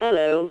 Hello.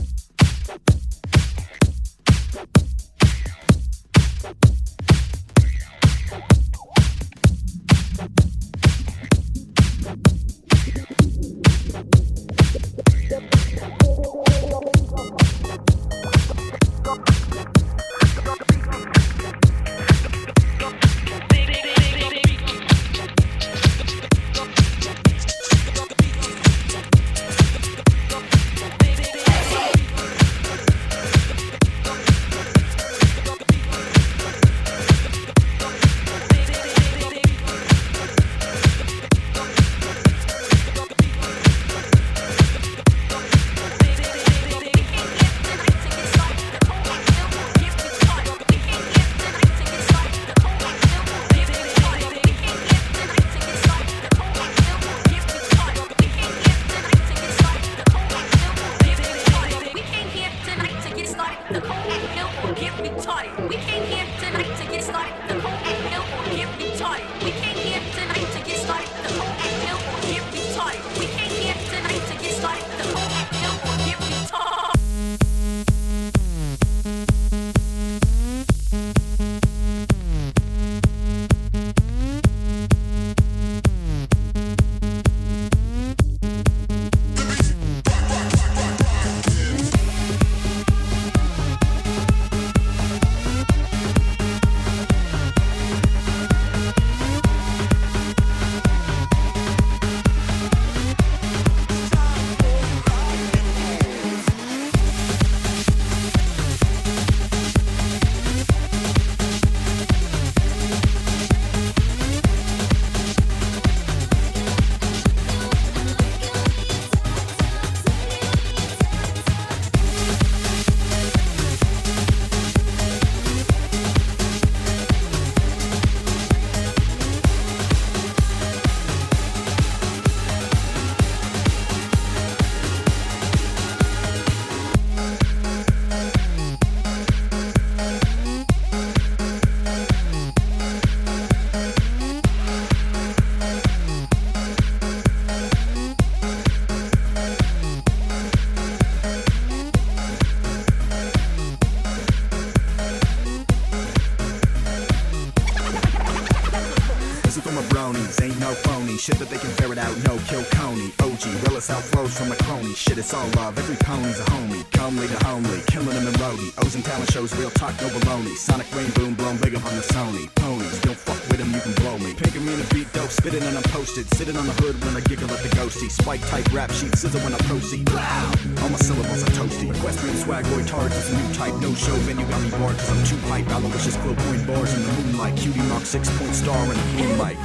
Ain't no phony shit that they can ferret out. No kill Coney, OG, realest outflows from the crony. Shit, it's all love. Every pony's a homie. Comely to homely, killing them in roadie. O's and talent shows, real talk, no baloney. Sonic rain boom, blown big up on the Sony. Ponies, don't fuck with them, you can blow me. Pinking me in a beat dope, spitting and I'm posted. Sitting on the hood when I giggle at the ghosty. Spike type rap sheet, scissor when I proceed. Wow, all my syllables are toasty. Equestrian swag, boy, tards is a new type. No show venue got me bored cause I'm too hype. Aloysius quill point bars in the moonlight. Cutie mark 6-point star in the blue light.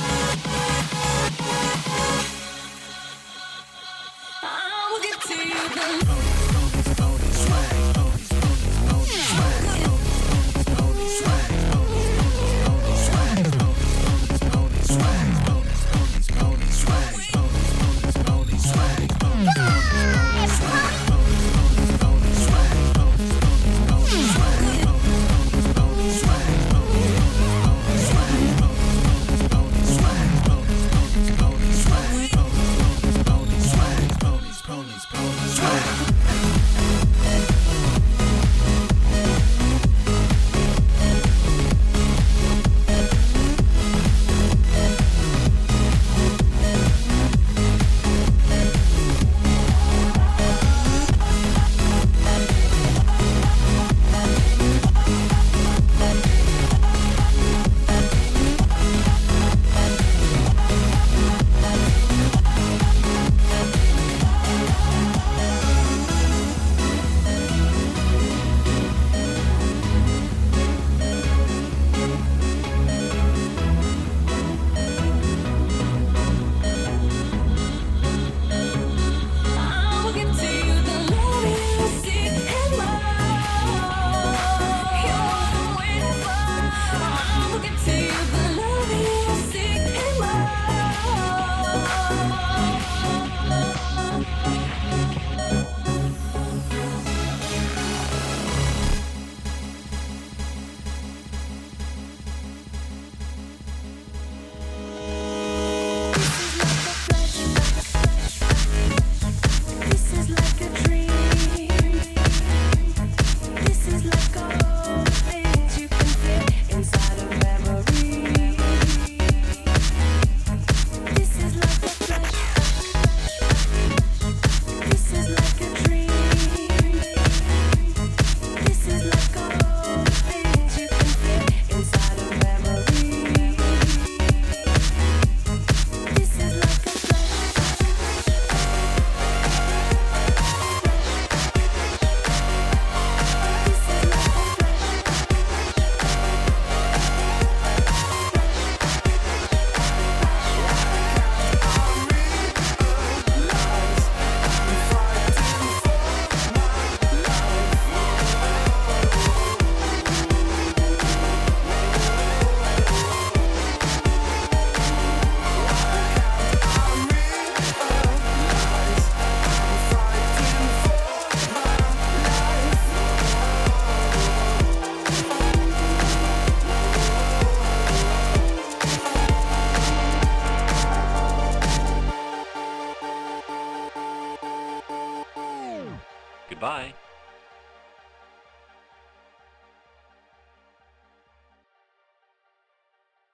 I will give to you Goodbye.